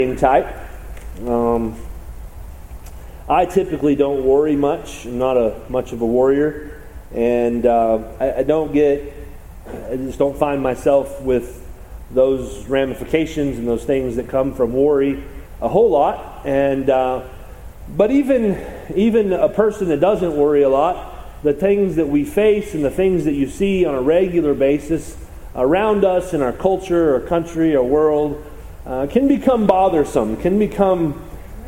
type. I typically don't worry much. I'm not much of a worrier, and I just don't find myself with those ramifications and those things that come from worry a whole lot. And but even a person that doesn't worry a lot, the things that we face and the things that you see on a regular basis around us in our culture, our country, our world, can become bothersome, can become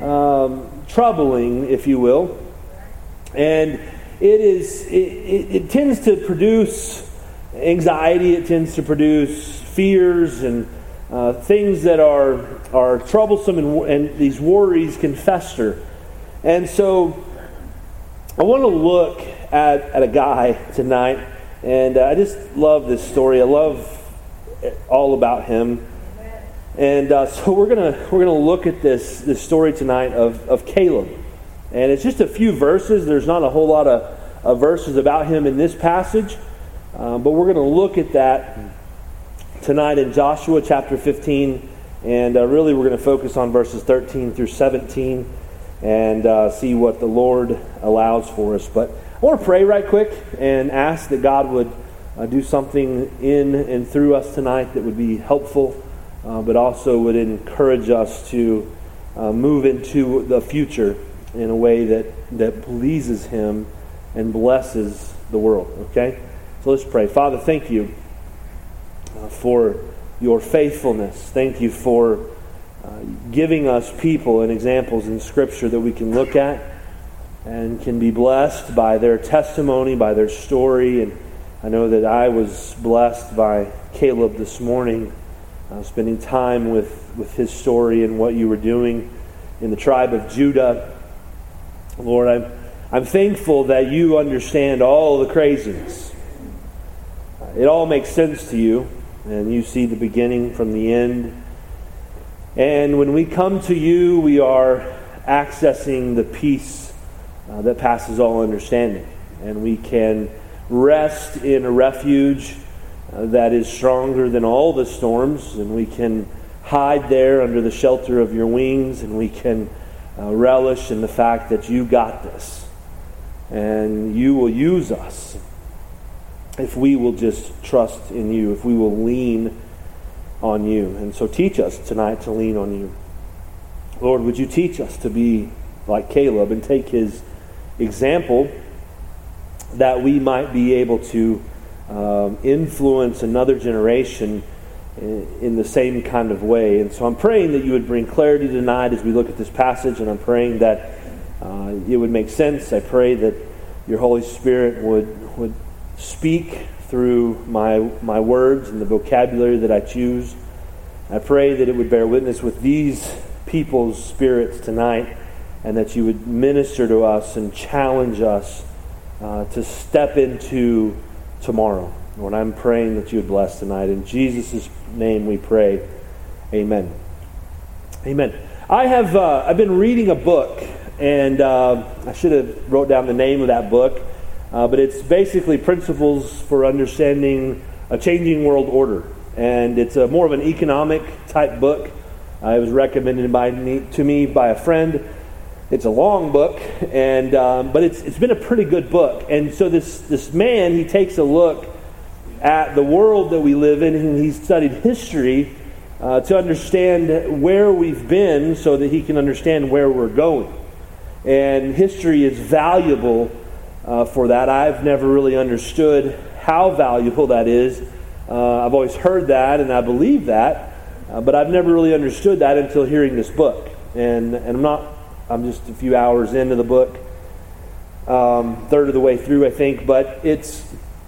troubling, if you will. And it tends to produce anxiety, it tends to produce fears and things that are troublesome, and these worries can fester. And so I want to look at a guy tonight, and I just love this story. I love all about him. And so we're gonna look at this story tonight of Caleb, and it's just a few verses. There's not a whole lot of verses about him in this passage, but we're going to look at that tonight in Joshua chapter 15, and really we're going to focus on verses 13 through 17 and see what the Lord allows for us. But I want to pray right quick and ask that God would do something in and through us tonight that would be helpful, but also would encourage us to move into the future in a way that pleases Him and blesses the world. Okay? So let's pray. Father, thank you for your faithfulness. Thank you for giving us people and examples in Scripture that we can look at and can be blessed by their testimony, by their story. And I know that I was blessed by Caleb this morning, spending time with his story and what you were doing in the tribe of Judah. Lord, I'm thankful that you understand all the craziness. It all makes sense to you, and you see the beginning from the end. And when we come to you, we are accessing the peace that passes all understanding. And we can rest in a refuge that is stronger than all the storms, and we can hide there under the shelter of your wings, and we can relish in the fact that you got this, and you will use us if we will just trust in you, if we will lean on you. And so teach us tonight to lean on you. Lord, would you teach us to be like Caleb and take his example, that we might be able to influence another generation in the same kind of way. And so I'm praying that you would bring clarity tonight as we look at this passage, and I'm praying that it would make sense. I pray that your Holy Spirit would speak through my words and the vocabulary that I choose. I pray that it would bear witness with these people's spirits tonight, and that you would minister to us and challenge us to step into tomorrow. Lord, I'm praying that you would bless tonight. In Jesus' name we pray. Amen. Amen. I've been reading a book, and I should have wrote down the name of that book, but it's basically Principles for Understanding a Changing World Order. And it's more of an economic type book. It was recommended to me by a friend. It's a long book, and but it's been a pretty good book. And so this man, he takes a look at the world that we live in, and he's studied history to understand where we've been so that he can understand where we're going. And history is valuable for that. I've never really understood how valuable that is. I've always heard that, and I believe that, but I've never really understood that until hearing this book. And I'm just a few hours into the book, third of the way through, I think. But it's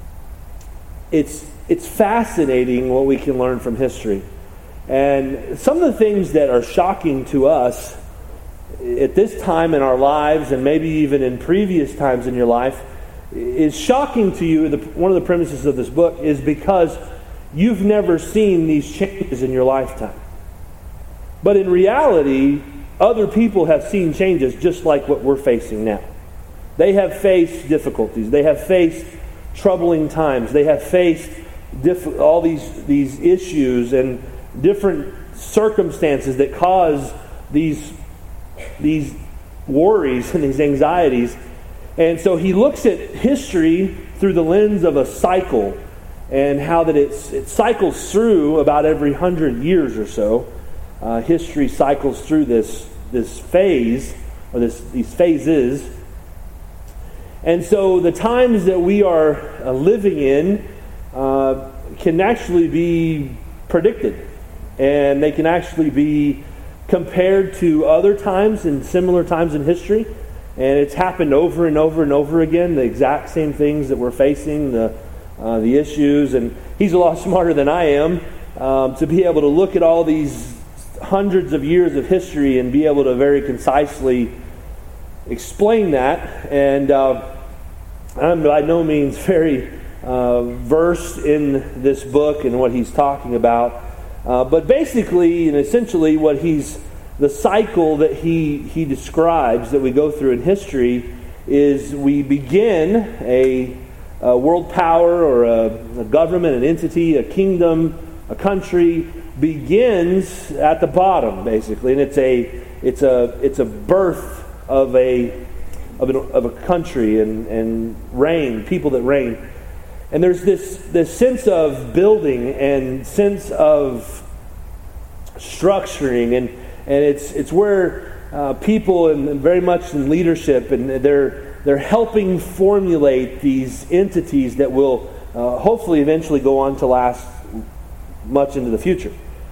fascinating what we can learn from history. And some of the things that are shocking to us at this time in our lives, and maybe even in previous times in your life, is shocking to you. One of the premises of this book is because you've never seen these changes in your lifetime. But in reality, other people have seen changes just like what we're facing now. They have faced difficulties. They have faced troubling times. They have faced all these issues and different circumstances that cause these worries and these anxieties. And so he looks at history through the lens of a cycle, and how that it cycles through about every 100 years or so. History cycles through this phase, or these phases. And so the times that we are living in can actually be predicted, and they can actually be compared to other times and similar times in history. And it's happened over and over and over again, the exact same things that we're facing, the issues. And he's a lot smarter than I am to be able to look at all these hundreds of years of history and be able to very concisely explain that. And I'm by no means very versed in this book and what he's talking about. But basically and essentially the cycle that he describes that we go through in history is we begin a world power or a government, an entity, a kingdom, a country begins at the bottom basically, and it's a birth of a country and reign, people that reign. And there's this sense of building and sense of structuring, and it's where people, and very much in leadership, and they're helping formulate these entities that will hopefully eventually go on to last much into the future.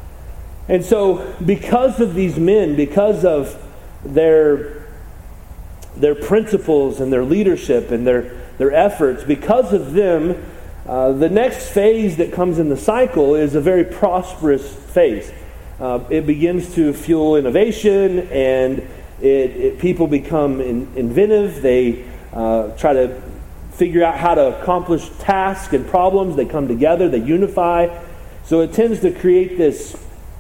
And so because of these men, because of their principles and their leadership and their efforts, because of them, the next phase that comes in the cycle is a very prosperous phase. It begins to fuel innovation, and people become inventive. They try to figure out how to accomplish tasks and problems. They come together, they unify. So it tends to create this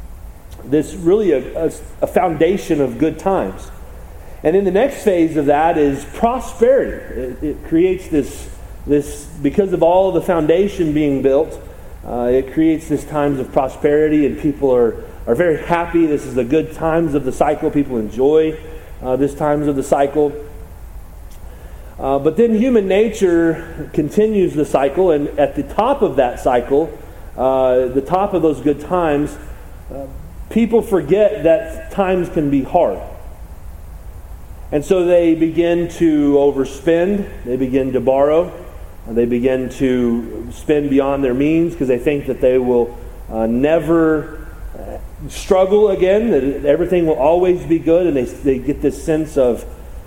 really a foundation of good times. And then the next phase of that is prosperity. It creates this because of all the foundation being built, it creates this times of prosperity, and people are very happy. This is the good times of the cycle. People enjoy this times of the cycle. But then human nature continues the cycle, and at the top of that cycle, the top of those good times, people forget that times can be hard. And so they begin to overspend, they begin to borrow, they begin to spend beyond their means because they think that they will never struggle again, that everything will always be good, and they get this sense of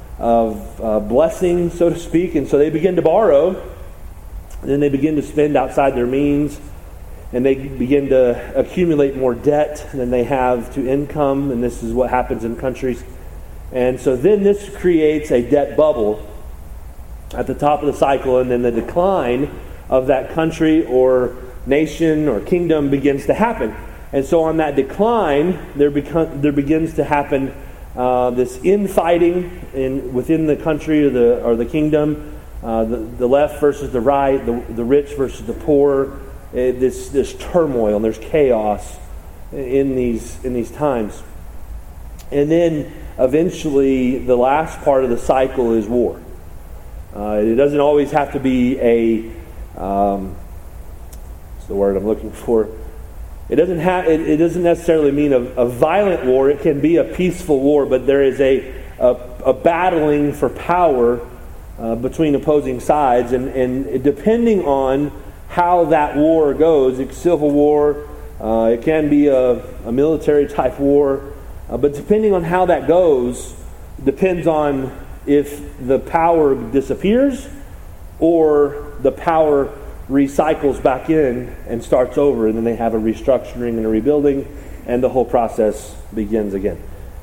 blessing, so to speak, and so they begin to borrow, and then they begin to spend outside their means, and they begin to accumulate more debt than they have to income, and this is what happens in countries. And so then this creates a debt bubble at the top of the cycle, and then the decline of that country or nation or kingdom begins to happen. And so on that decline, there begins to happen this infighting within the country or the kingdom, the left versus the right, the rich versus the poor. This turmoil, and there's chaos in these times. And then eventually, the last part of the cycle is war. It doesn't always have to be what's the word I'm looking for? It doesn't necessarily mean a violent war. It can be a peaceful war, but there is a battling for power between opposing sides, and depending on how that war goes, it's civil war, it can be a military type war, but depending on how that goes, depends on if the power disappears or the power recycles back in and starts over, and then they have a restructuring and a rebuilding, and the whole process begins again.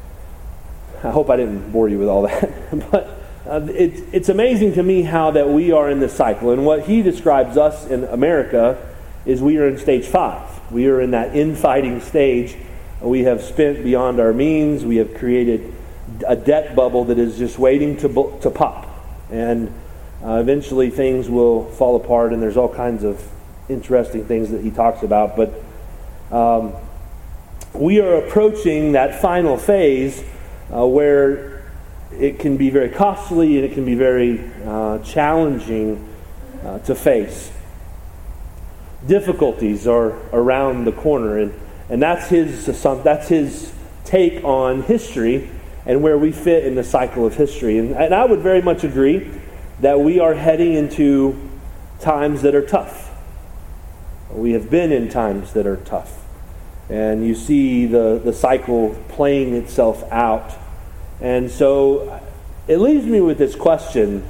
I hope I didn't bore you with all that, but it's amazing to me how that we are in this cycle, and what he describes us in America is we are in stage 5. We are in that infighting stage. We have spent beyond our means. We have created a debt bubble that is just waiting to pop, and eventually things will fall apart, and there's all kinds of interesting things that he talks about. But we are approaching that final phase where it can be very costly and it can be very challenging to face. Difficulties are around the corner, and that's his take on history and where we fit in the cycle of history. And I would very much agree that we are heading into times that are tough. We have been in times that are tough. And you see the cycle playing itself out. And so it leaves me with this question.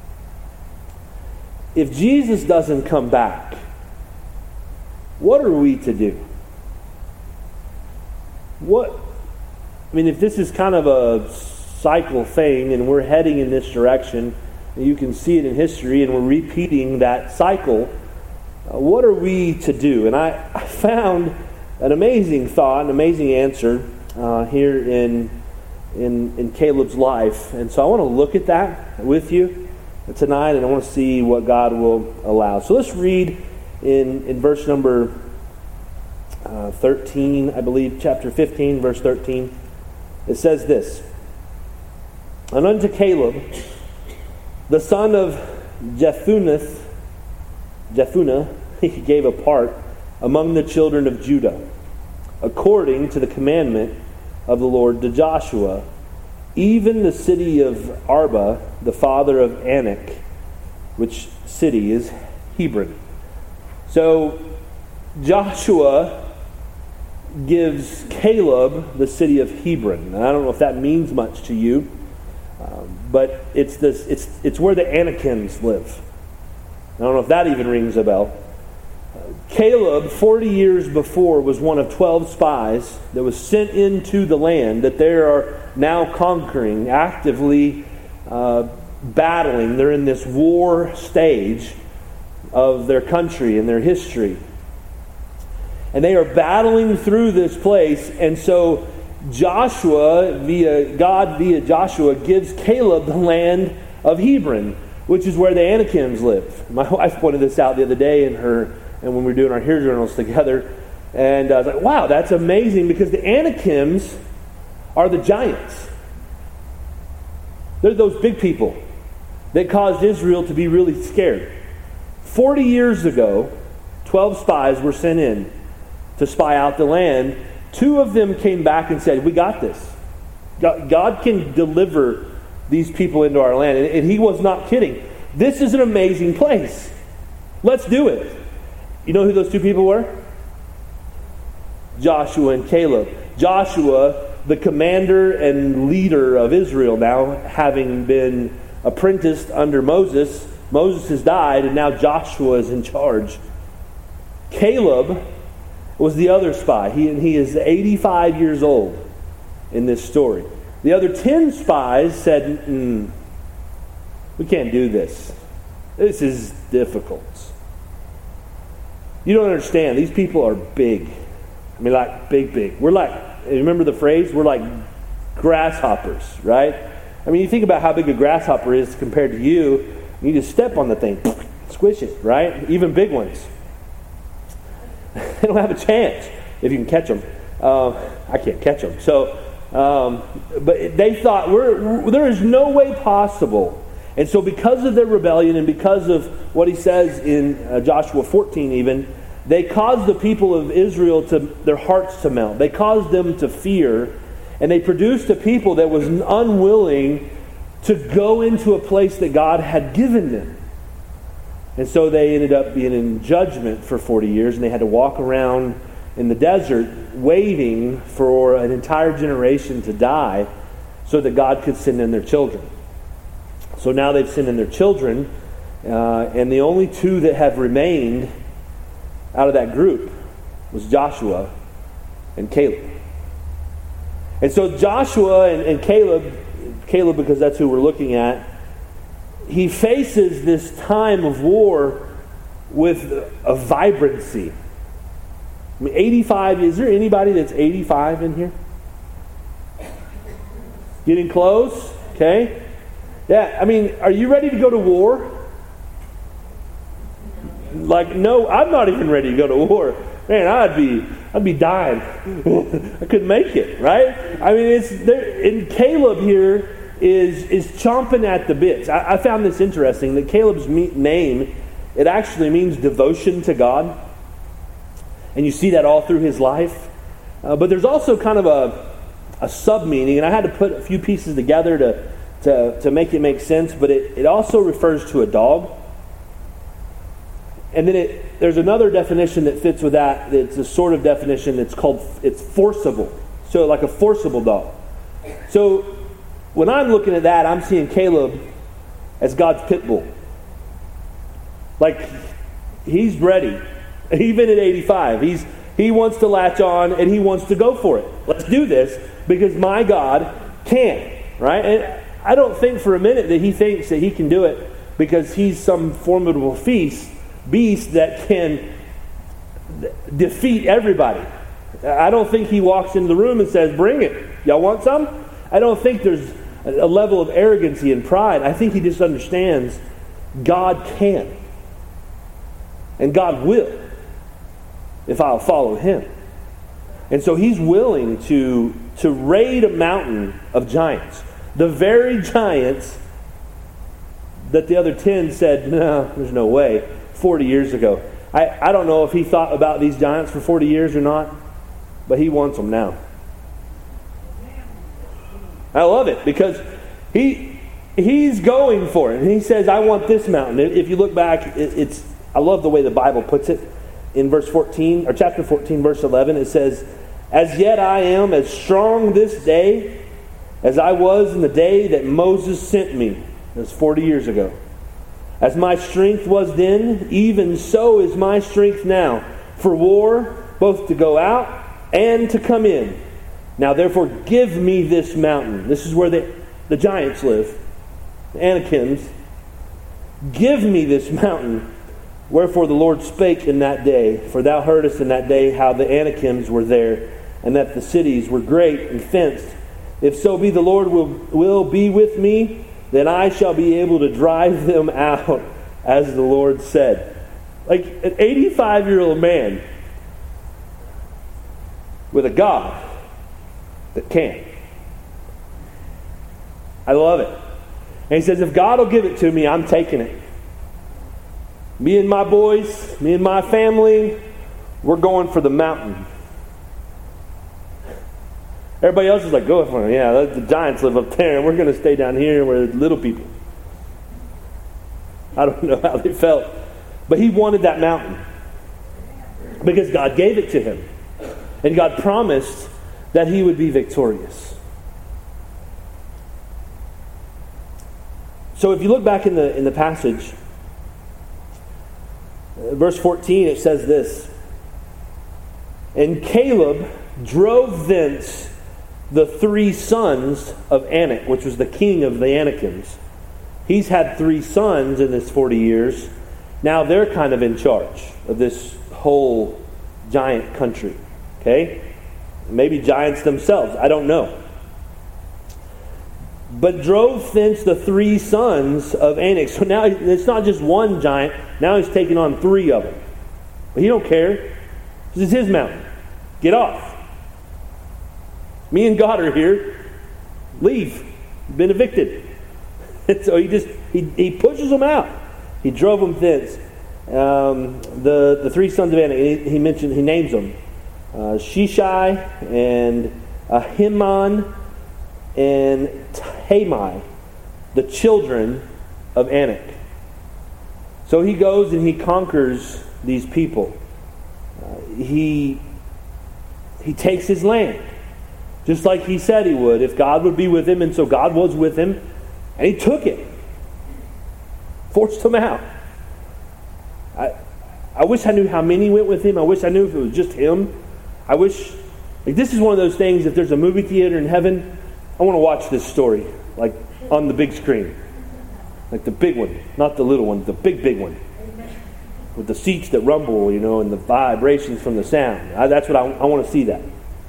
If Jesus doesn't come back, what are we to do? If this is kind of a cycle thing and we're heading in this direction, and you can see it in history and we're repeating that cycle, what are we to do? And I found an amazing thought, an amazing answer here in Caleb's life. And so I want to look at that with you tonight, and I want to see what God will allow. So let's read in verse number 13, I believe, chapter 15, verse 13. It says this: "And unto Caleb, the son of Jephunneh, he gave a part among the children of Judah, according to the commandment of the Lord to Joshua, even the city of Arba, the father of Anak, which city is Hebron." So Joshua gives Caleb the city of Hebron. And I don't know if that means much to you, but it's where the Anakims live. I don't know if that even rings a bell. Caleb, 40 years before, was one of 12 spies that was sent into the land that they are now conquering, actively battling. They're in this war stage of their country and their history. And they are battling through this place, and so Joshua, via Joshua, gives Caleb the land of Hebron, which is where the Anakims live. My wife pointed this out the other day and when we were doing our Hear Journals together, and I was like, wow, that's amazing, because the Anakims are the giants. They're those big people that caused Israel to be really scared. 40 years ago, 12 spies were sent in to spy out the land. 2 of them came back and said, "We got this. God can deliver these people into our land." And he was not kidding. This is an amazing place. Let's do it. You know who those 2 people were? Joshua and Caleb. Joshua, the commander and leader of Israel, now having been apprenticed under Moses. Moses has died, and now Joshua is in charge. Caleb was the other spy. He is 85 years old in this story. The other 10 spies said, "We can't do this. This is difficult. You don't understand. These people are big. I mean, like big. We're like," remember the phrase? We're like grasshoppers, right? I mean, you think about how big a grasshopper is compared to you. You just step on the thing, squish it, right? Even big ones. They don't have a chance if you can catch them. I can't catch them. So, but they thought, there is no way possible. And so because of their rebellion and because of what he says in Joshua 14 even, they caused the people of Israel their hearts to melt. They caused them to fear. And they produced a people that was unwilling to go into a place that God had given them. And so they ended up being in judgment for 40 years, and they had to walk around in the desert waiting for an entire generation to die so that God could send in their children. So now they've sent in their children, and the only 2 that have remained out of that group was Joshua and Caleb. And so Joshua and Caleb, because that's who we're looking at, he faces this time of war with a vibrancy. I mean, 85, is there anybody that's 85 in here? Getting close? Okay. Yeah, I mean, are you ready to go to war? Like, no, I'm not even ready to go to war. Man, I'd be I'd be dying. I couldn't make it, right? I mean, it's there. And Caleb here is chomping at the bits. I found this interesting, that Caleb's name, it actually means devotion to God. And you see that all through his life. But there's also kind of a sub-meaning, and I had to put a few pieces together to make it make sense, but it also refers to a dog. And then there's another definition that fits with that. It's a sort of definition that's it's forcible. So like a forcible dog. So when I'm looking at that, I'm seeing Caleb as God's pit bull. Like, he's ready. Even at 85, he wants to latch on and he wants to go for it. Let's do this because my God can, right? And I don't think for a minute that he thinks that he can do it because he's some formidable beast that can defeat everybody. I don't think he walks into the room and says, "Bring it. Y'all want some?" I don't think there's a level of arrogancy and pride. I think he just understands God can. And God will, if I'll follow him. And so he's willing to raid a mountain of giants. The very giants that the other 10 said, "No, there's no way," 40 years ago. I don't know if he thought about these giants for 40 years or not, but he wants them now. I love it because he's going for it. And he says, "I want this mountain." If you look back, I love the way the Bible puts it. In verse 14, or chapter 14, verse 11, it says, "As yet I am as strong this day as I was in the day that Moses sent me." That's 40 years ago. "As my strength was then, even so is my strength now, for war, both to go out and to come in. Now therefore give me this mountain." This is where the giants live, the Anakims. "Give me this mountain. Wherefore the Lord spake in that day, for thou heardest in that day how the Anakims were there, and that the cities were great and fenced. If so be the Lord will be with me, then I shall be able to drive them out, as the Lord said." Like an 85-year-old man with a God that can. I love it. And he says, if God will give it to me, I'm taking it. Me and my boys, me and my family, we're going for the mountain. Everybody else is like, "Go for it. Yeah, the giants live up there, and we're going to stay down here where the little people." I don't know how they felt. But he wanted that mountain because God gave it to him. And God promised that he would be victorious. So if you look back in the passage, verse 14, it says this, "And Caleb drove thence the 3 sons of Anak," which was the king of the Anakims. He's had 3 sons in this 40 years. Now they're kind of in charge of this whole giant country. Okay? Maybe giants themselves. I don't know. "But drove thence the 3 sons of Anak." So now it's not just one giant. Now he's taking on 3 of them. But he don't care. This is his mountain. Get off. Me and God are here. Leave. You've been evicted. And so he pushes them out. He drove them thence. The 3 sons of Anak. He names them Shishai and Ahiman and Talmai, the children of Anak. So he goes and he conquers these people. He takes his land, just like he said he would, if God would be with him, and so God was with him, and he took it. Forced them out. I wish I knew how many went with him. I wish I knew if it was just him. I wish, this is one of those things, if there's a movie theater in heaven, I want to watch this story, like on the big screen. Like the big one, not the little one, the big one. With the seats that rumble, and the vibrations from the sound. That's what I want to see that.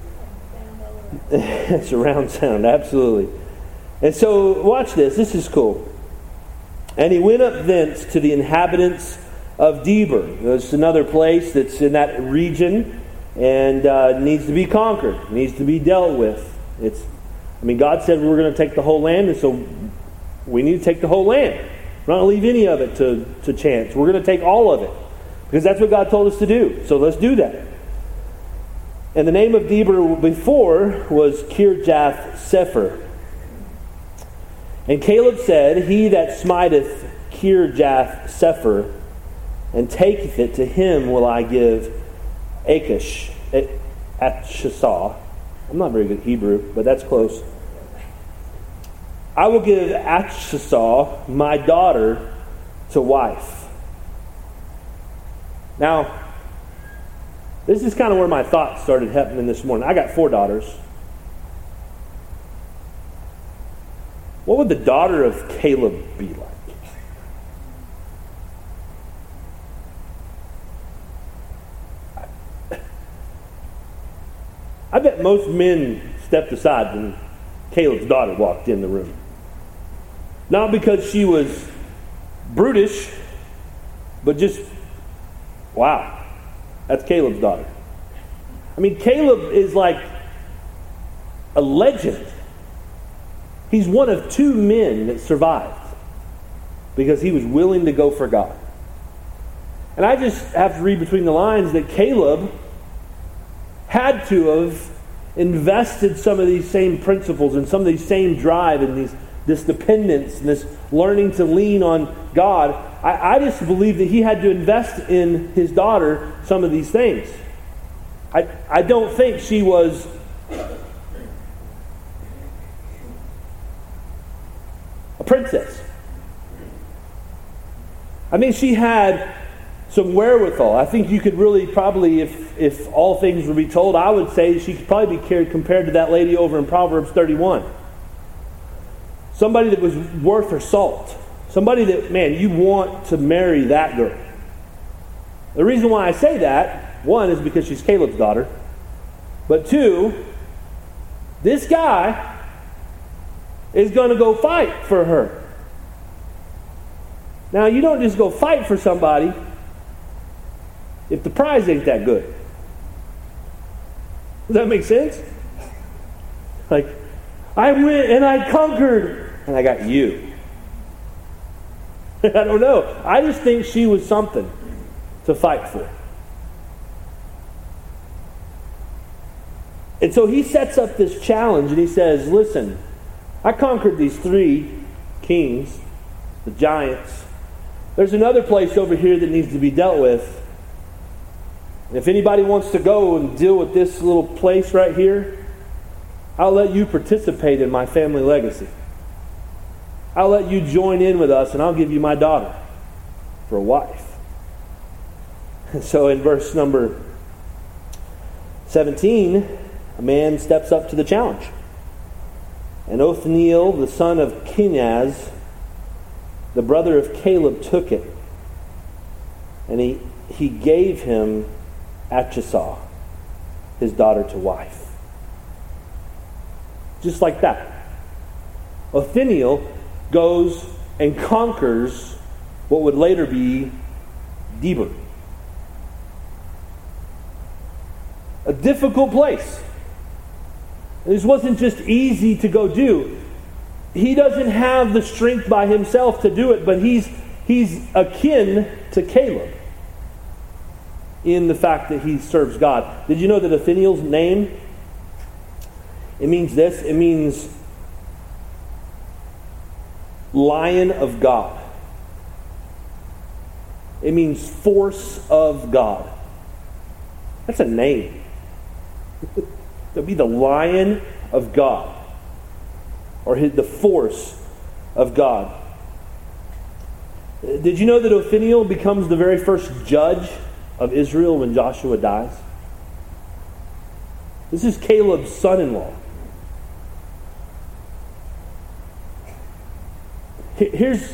Surround sound, absolutely. And so, watch this. This is cool. "And he went up thence to the inhabitants of Debir." There's another place that's in that region. and needs to be conquered, needs to be dealt with. God said we're going to take the whole land, and so we need to take the whole land. We're not going to leave any of it to chance. We're going to take all of it, because that's what God told us to do. So let's do that. And the name of Debir before was Kirjath Sepher. And Caleb said, He that smiteth Kirjath Sepher and taketh it, to him will I give Achish, Achshasah. I'm not very good at Hebrew, but that's close. I will give Achshasah, my daughter, to wife. Now, this is kind of where my thoughts started happening this morning. I got 4 daughters. What would the daughter of Caleb be like? I bet most men stepped aside when Caleb's daughter walked in the room. Not because she was brutish, but just, wow, that's Caleb's daughter. Caleb is like a legend. He's one of 2 men that survived because he was willing to go for God. And I just have to read between the lines that Caleb had to have invested some of these same principles and some of these same drive and this dependence and this learning to lean on God. I just believe that he had to invest in his daughter some of these things. I don't think she was a princess. She had some wherewithal. I think you could really probably, if all things would be told, I would say she could probably be compared to that lady over in Proverbs 31. Somebody that was worth her salt. Somebody that, man, you want to marry that girl. The reason why I say that, 1, is because she's Caleb's daughter. But 2, this guy is going to go fight for her. Now, you don't just go fight for somebody if the prize ain't that good. Does that make sense? Like, I went and I conquered and I got you. I don't know. I just think she was something to fight for. And so he sets up this challenge and he says, listen, I conquered these 3 kings, the giants. There's another place over here that needs to be dealt with. And if anybody wants to go and deal with this little place right here, I'll let you participate in my family legacy. I'll let you join in with us and I'll give you my daughter for a wife. And so in verse number 17, a man steps up to the challenge. And Othniel, the son of Kenaz, the brother of Caleb, took it. And he gave him Achshasah, his daughter, to wife. Just like that. Othniel goes and conquers what would later be Debir. A difficult place. This wasn't just easy to go do. He doesn't have the strength by himself to do it, but he's akin to Caleb in the fact that he serves God. Did you know that Othniel's name, it means this? It means Lion of God. It means force of God. That's a name. To be the Lion of God, or the force of God. Did you know that Othniel becomes the very first judge of Israel when Joshua dies? This is Caleb's son-in-law. Here's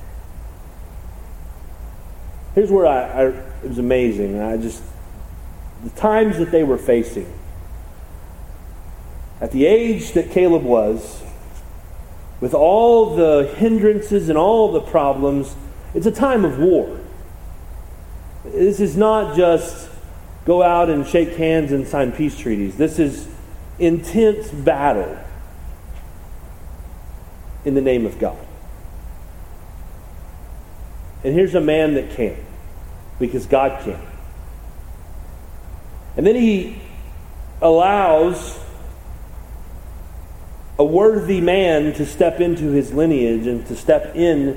where it was amazing. The times that they were facing. At the age that Caleb was, with all the hindrances and all the problems, it's a time of war. This is not just go out and shake hands and sign peace treaties. This is intense battle in the name of God. And here's a man that can, because God can. And then he allows a worthy man to step into his lineage and to step in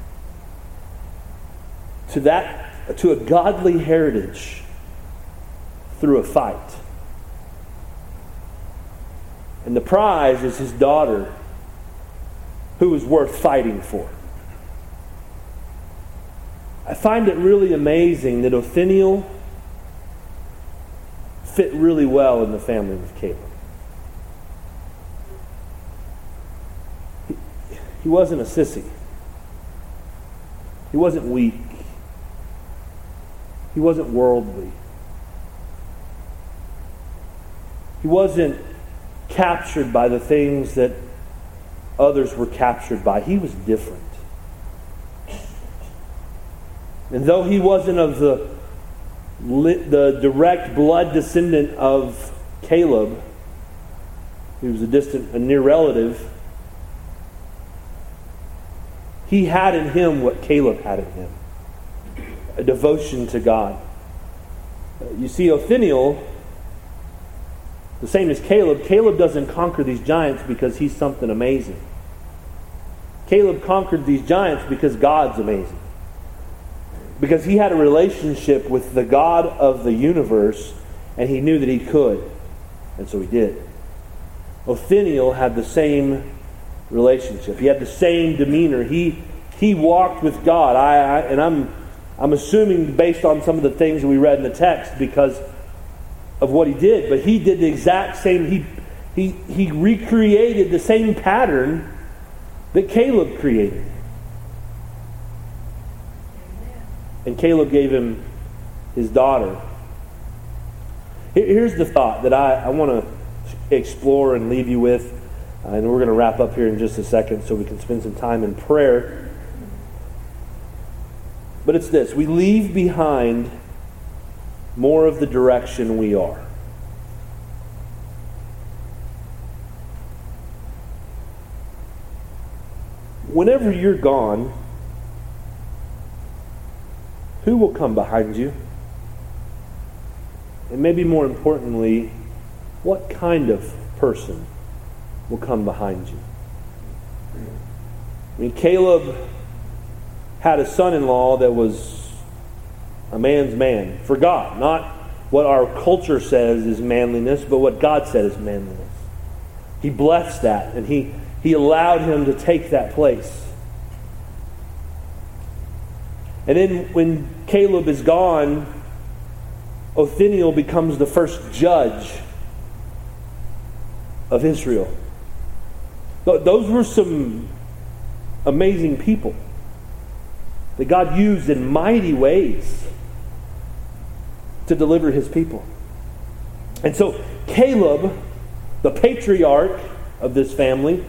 to a godly heritage through a fight. And the prize is his daughter, who is worth fighting for. I find it really amazing that Othniel fit really well in the family of Caleb. He wasn't a sissy. He wasn't weak. He wasn't worldly. He wasn't captured by the things that others were captured by. He was different. And though he wasn't of the direct blood descendant of Caleb, he was a near relative, he had in him what Caleb had in him. A devotion to God. You see, Othniel, the same as Caleb, Caleb doesn't conquer these giants because he's something amazing. Caleb conquered these giants because God's amazing. Because he had a relationship with the God of the universe, and he knew that he could. And so he did. Othniel had the same relationship. He had the same demeanor. He walked with God. I'm assuming based on some of the things that we read in the text because of what he did, but he did the exact same. He recreated the same pattern that Caleb created. And Caleb gave him his daughter. Here's the thought that I want to explore and leave you with. And we're going to wrap up here in just a second so we can spend some time in prayer. But it's this. We leave behind more of the direction we are. Whenever you're gone, who will come behind you? And maybe more importantly, what kind of person will come behind you? I mean, Caleb had a son-in-law that was a man's man for God. Not what our culture says is manliness, but what God said is manliness. He blessed that, and he allowed him to take that place. And then when Caleb is gone, Othniel becomes the first judge of Israel. Those were some amazing people that God used in mighty ways to deliver his people. And so Caleb, the patriarch of this family,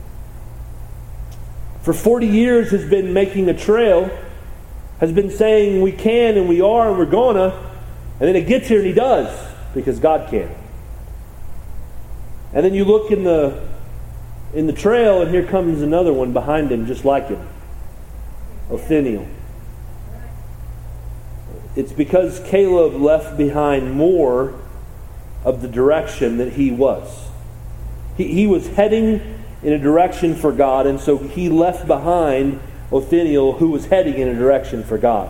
for 40 years has been making a trail, has been saying we can and we are and we're gonna, and then it gets here and he does, because God can. And then you look in the trail and here comes another one behind him just like him. Othniel. It's because Caleb left behind more of the direction that he was. He was heading in a direction for God, and so he left behind Othniel, who was heading in a direction for God.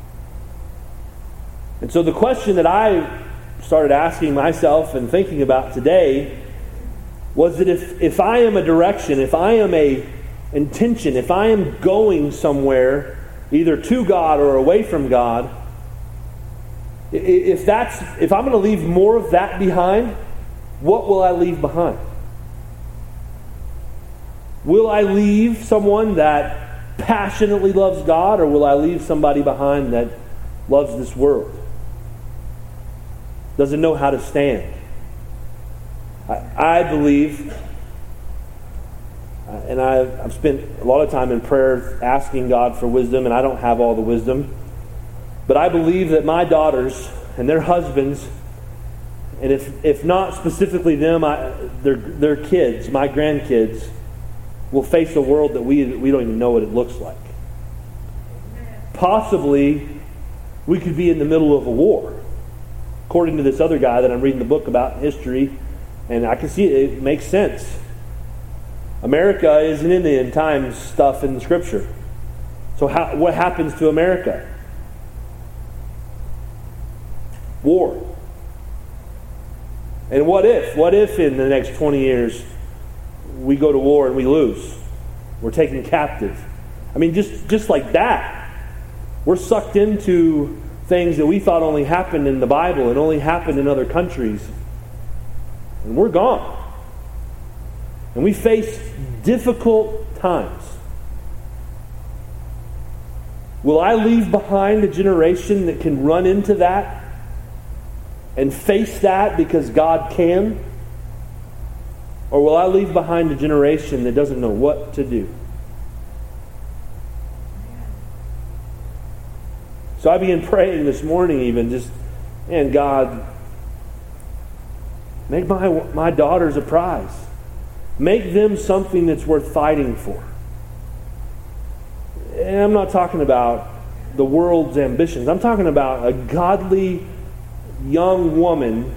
And so the question that I started asking myself and thinking about today was that if I am a direction, if I am a intention, if I am going somewhere, either to God or away from God, if I'm going to leave more of that behind, what will I leave behind? Will I leave someone that passionately loves God, or will I leave somebody behind that loves this world? Doesn't know how to stand? I believe, and I've spent a lot of time in prayer asking God for wisdom, and I don't have all the wisdom, but I believe that my daughters and their husbands, and if not specifically them, their kids, my grandkids, will face a world that we don't even know what it looks like. Possibly, we could be in the middle of a war. According to this other guy that I'm reading the book about, history, and I can see it makes sense. America isn't in the end times stuff in the Scripture. So what happens to America? War. And what if? What if in the next 20 years we go to war and we lose? We're taken captive. I mean, just like that. We're sucked into things that we thought only happened in the Bible and only happened in other countries. And we're gone. And we face difficult times. Will I leave behind a generation that can run into that and face that because God can? Or will I leave behind a generation that doesn't know what to do? So I began praying this morning even, and God, make my daughters a prize. Make them something that's worth fighting for. And I'm not talking about the world's ambitions. I'm talking about a godly young woman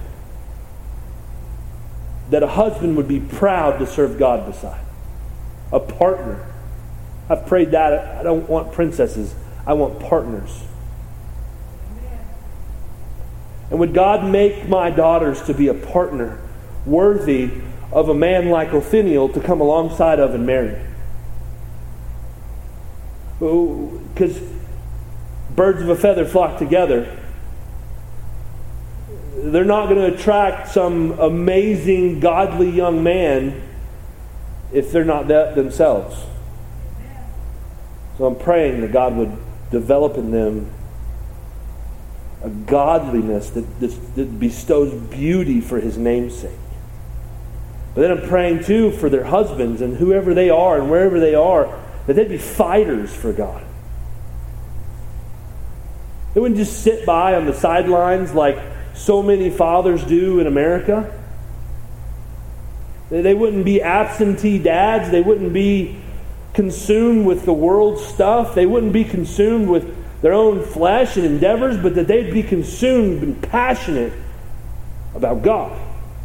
that a husband would be proud to serve God beside. A partner. I've prayed that. I don't want princesses. I want partners. And would God make my daughters to be a partner worthy of a man like Othniel to come alongside of and marry? Because birds of a feather flock together. They're not going to attract some amazing, godly young man if they're not that themselves. So I'm praying that God would develop in them a godliness that bestows beauty for His name's sake. But then I'm praying too for their husbands and whoever they are and wherever they are, that they'd be fighters for God. They wouldn't just sit by on the sidelines like so many fathers do in America. They wouldn't be absentee dads. They wouldn't be consumed with the world's stuff. They wouldn't be consumed with their own flesh and endeavors, but that they'd be consumed and passionate about God.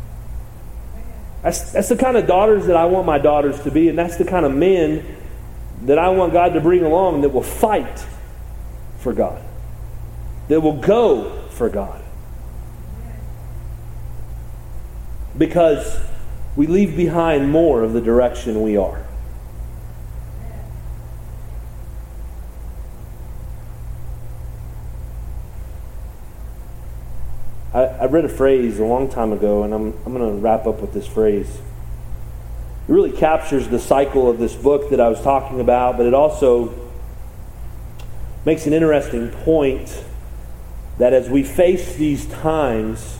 That's the kind of daughters that I want my daughters to be, and that's the kind of men that I want God to bring along that will fight for God, that will go for God. Because we leave behind more of the direction we are. I read a phrase a long time ago, and I'm going to wrap up with this phrase. It really captures the cycle of this book that I was talking about, but it also makes an interesting point that as we face these times,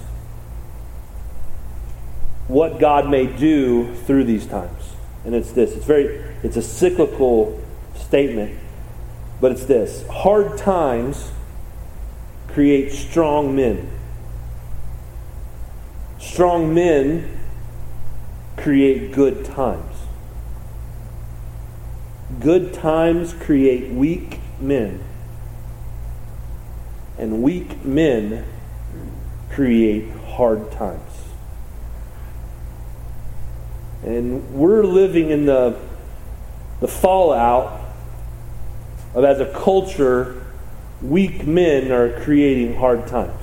what God may do through these times. And it's this. It's a cyclical statement, but it's this. Hard times create strong men. Strong men create good times. Good times create weak men. And weak men create hard times. And we're living in the fallout of, as a culture, weak men are creating hard times.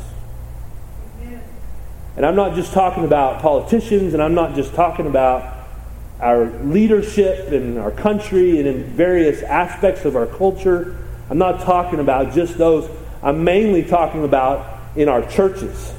And I'm not just talking about politicians, and I'm not just talking about our leadership in our country and in various aspects of our culture. I'm not talking about just those. I'm mainly talking about in our churches.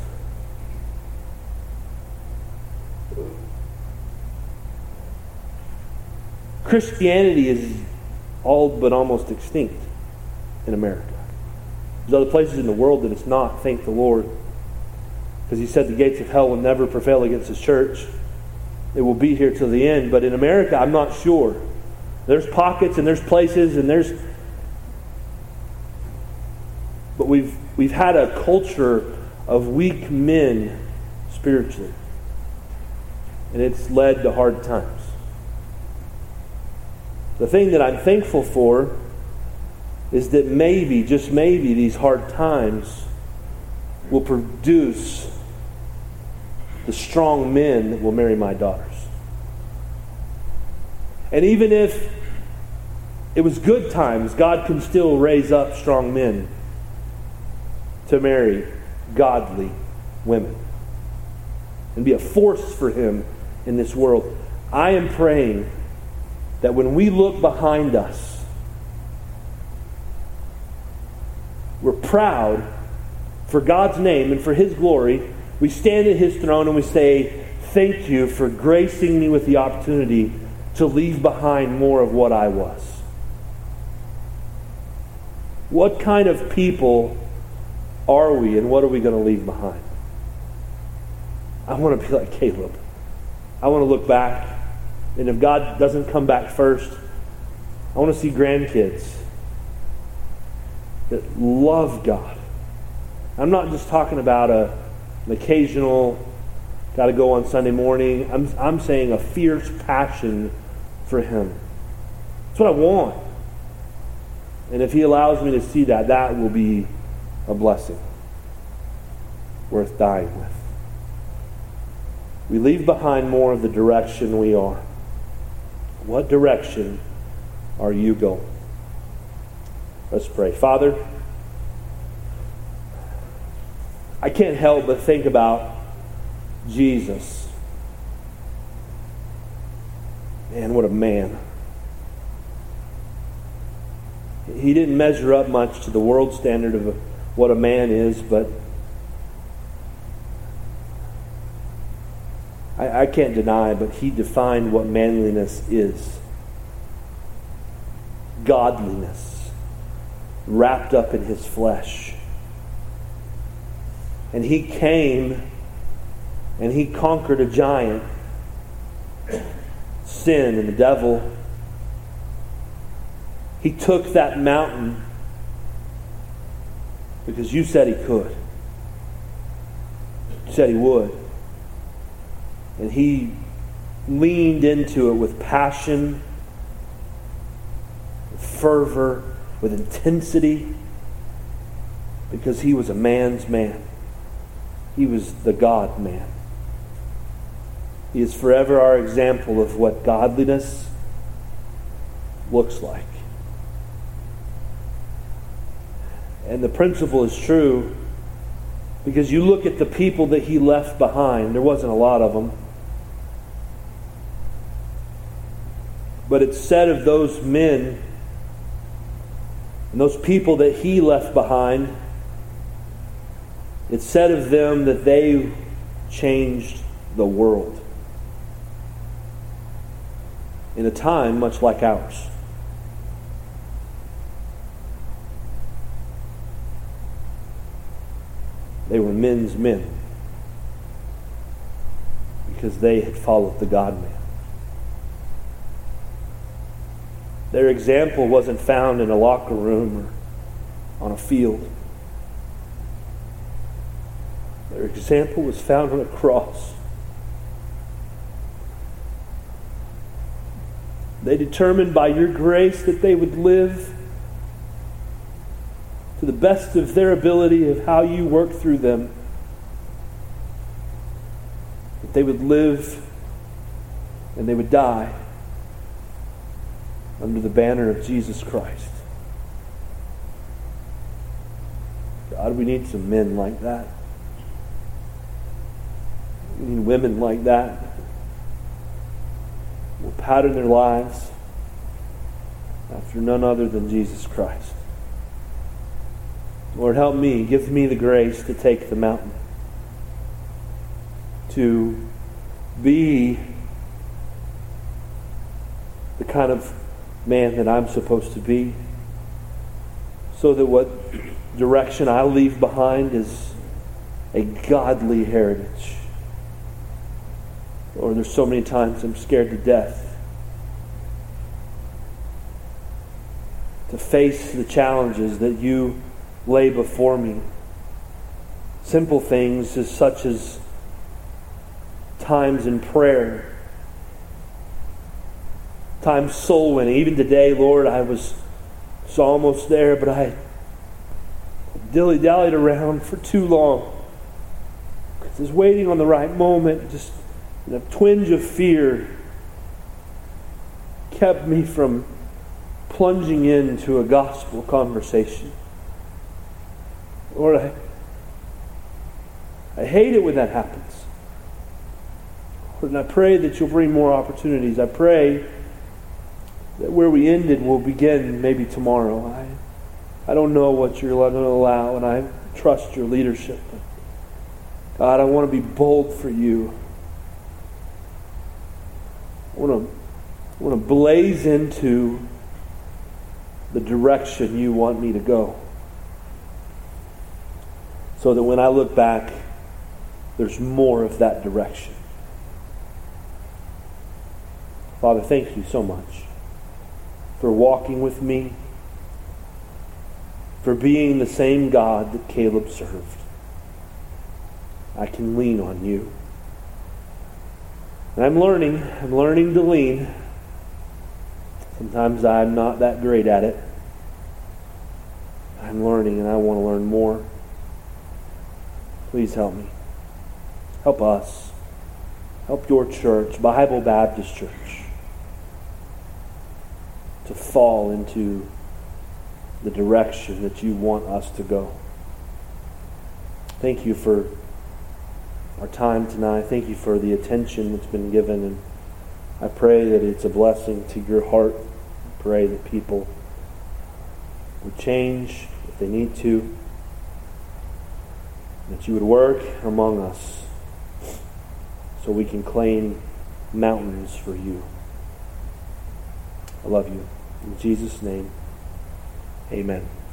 Christianity is all but almost extinct in America. There's other places in the world that it's not, thank the Lord. Because He said the gates of hell will never prevail against His church. It will be here till the end. But in America, I'm not sure. There's pockets and there's places and there's... But we've had a culture of weak men spiritually. And it's led to hard times. The thing that I'm thankful for is that maybe, just maybe, these hard times will produce the strong men that will marry my daughters. And even if it was good times, God can still raise up strong men to marry godly women and be a force for Him in this world. I am praying that when we look behind us, we're proud for God's name and for His glory. We stand at His throne and we say, thank you for gracing me with the opportunity to leave behind more of what I was. What kind of people are we, and what are we going to leave behind? I want to be like Caleb. I want to look back, and if God doesn't come back first, I want to see grandkids that love God. I'm not just talking about an occasional, got to go on Sunday morning. I'm saying a fierce passion for Him. That's what I want. And if He allows me to see that, that will be a blessing worth dying with. We leave behind more of the direction we are. What direction are you going? Let's pray. Father, I can't help but think about Jesus. Man, what a man. He didn't measure up much to the world standard of what a man is, but I can't deny, but He defined what manliness is. Godliness, wrapped up in His flesh. And He came and He conquered a giant, sin and the devil. He took that mountain because you said He could. You said He would. And He leaned into it with passion, with fervor, with intensity, because He was a man's man. He was the God man. He is forever our example of what godliness looks like. And the principle is true because you look at the people that He left behind. There wasn't a lot of them. But it's said of those men and those people that He left behind, it's said of them that they changed the world in a time much like ours. They were men's men because they had followed the God-man. Their example wasn't found in a locker room or on a field. Their example was found on a cross. They determined by your grace that they would live to the best of their ability of how you work through them. That they would live and they would die under the banner of Jesus Christ. God, we need some men like that. We need women like that. Will pattern their lives after none other than Jesus Christ. Lord, help me. Give me the grace to take the mountain. To be the kind of man that I'm supposed to be. So that what direction I leave behind is a godly heritage. Lord, there's so many times I'm scared to death to face the challenges that you lay before me. Simple things such as times in prayer, times soul winning. Even today, Lord, I was so almost there, but I dilly-dallied around for too long. I was waiting on the right moment. Just a twinge of fear kept me from plunging into a gospel conversation. Lord, I hate it when that happens. Lord, and I pray that you'll bring more opportunities. I pray that where we ended will begin maybe tomorrow. I don't know what you're going to allow, and I trust your leadership. But God, I want to be bold for you. I want to blaze into the direction you want me to go, so that when I look back, there's more of that direction. Father, thank you so much for walking with me, for being the same God that Caleb served. I can lean on you. And I'm learning to lean. Sometimes I'm not that great at it. I'm learning, and I want to learn more. Please help me. Help us. Help your church, Bible Baptist Church, to fall into the direction that you want us to go. Thank you for our time tonight. Thank you for the attention that's been given, and I pray that it's a blessing to your heart. I pray that people would change if they need to, that you would work among us so we can claim mountains for you. I love you. In Jesus' name, amen.